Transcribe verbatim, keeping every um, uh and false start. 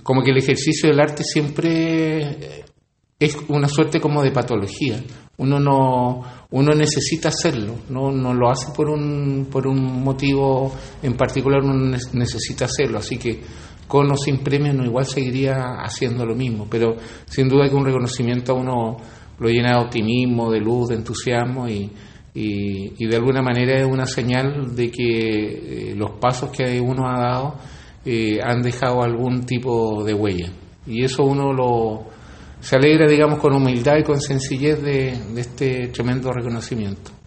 como que el ejercicio del arte siempre es una suerte como de patología. Uno no uno necesita hacerlo, no no lo hace por un por un motivo en particular, uno necesita hacerlo, así que con o sin premio uno igual seguiría haciendo lo mismo, pero sin duda que un reconocimiento a uno lo llena de optimismo, de luz, de entusiasmo y y, y de alguna manera es una señal de que eh, los pasos que uno ha dado eh, han dejado algún tipo de huella, y eso uno lo se alegra, digamos, con humildad y con sencillez de, de este tremendo reconocimiento.